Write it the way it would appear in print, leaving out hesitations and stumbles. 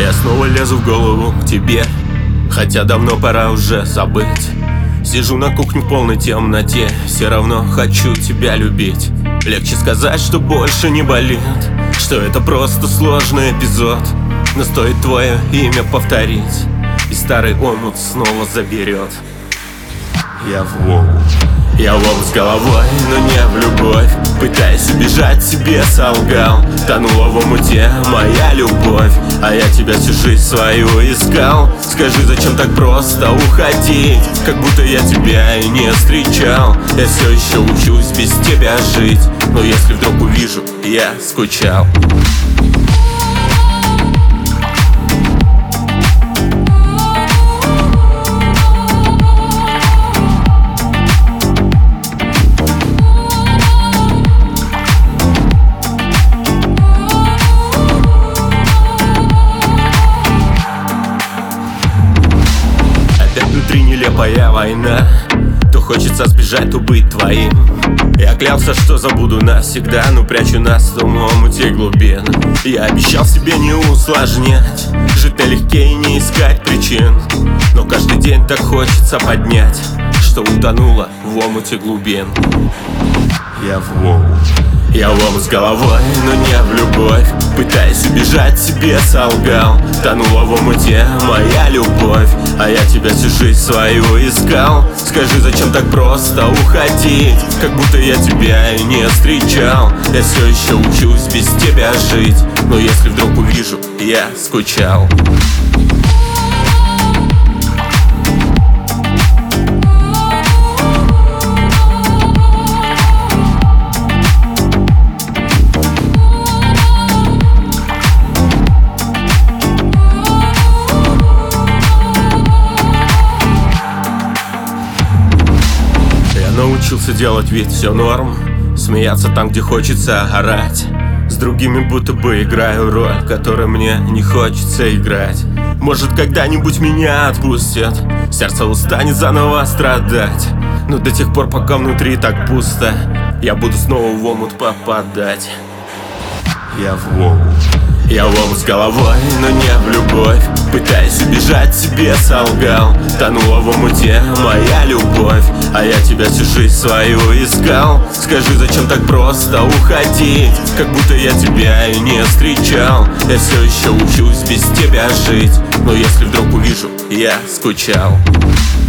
Я снова лезу в голову к тебе, хотя давно пора уже забыть. Сижу на кухне в полной темноте, все равно хочу тебя любить. Легче сказать, что больше не болит, что это просто сложный эпизод. Но стоит твое имя повторить, и старый омут снова заберет. Я в омут с головой, но не в любовь. Пытаясь убежать, себе солгал. Тонула в омуте моя любовь, а я тебя всю жизнь свою искал. Скажи, зачем так просто уходить, как будто я тебя и не встречал. Я все еще учусь без тебя жить, но если вдруг увижу, я скучал. Внутри нелепая война, то хочется сбежать, то быть твоим. Я клялся, что забуду навсегда, но прячу нас в том омуте глубин. Я обещал себе не усложнять, жить налегке и не искать причин. Но каждый день так хочется поднять, что утонула в омуте глубин. Я в омут с головой, но не в любовь. Пытаясь убежать, себе солгал. Тонула в омуте моя любовь, а я тебя всю жизнь свою искал. Скажи, зачем так просто уходить, как будто я тебя и не встречал. Я все еще учусь без тебя жить, но если вдруг увижу, я скучал. Научился делать вид все норм, смеяться там, где хочется орать. С другими будто бы играю роль, которой мне не хочется играть. Может, когда-нибудь меня отпустят, сердце устанет заново страдать. Но до тех пор, пока внутри так пусто, я буду снова в омут попадать. Я в омут с головой, но не в любовь. Пытаясь убежать, себе солгал. Тонула в омуте моя любовь, а я тебя всю жизнь свою искал. Скажи, зачем так просто уходить, как будто я тебя и не встречал. Я все еще учусь без тебя жить, но если вдруг увижу, я скучал.